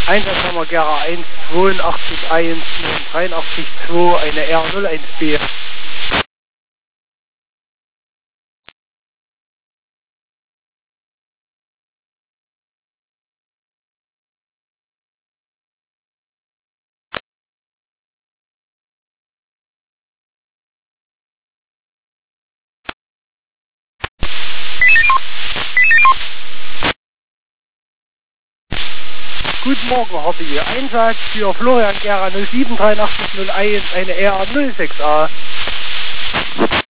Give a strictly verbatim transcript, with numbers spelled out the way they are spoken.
Einsatz haben wir Gera eins zweiundachtzig eins dreiundachtzig zwei, eine R null eins B. Guten Morgen, Hardy. Einsatz für Florian Gera null sieben dreiundachtzig null eins, eine R null sechs A.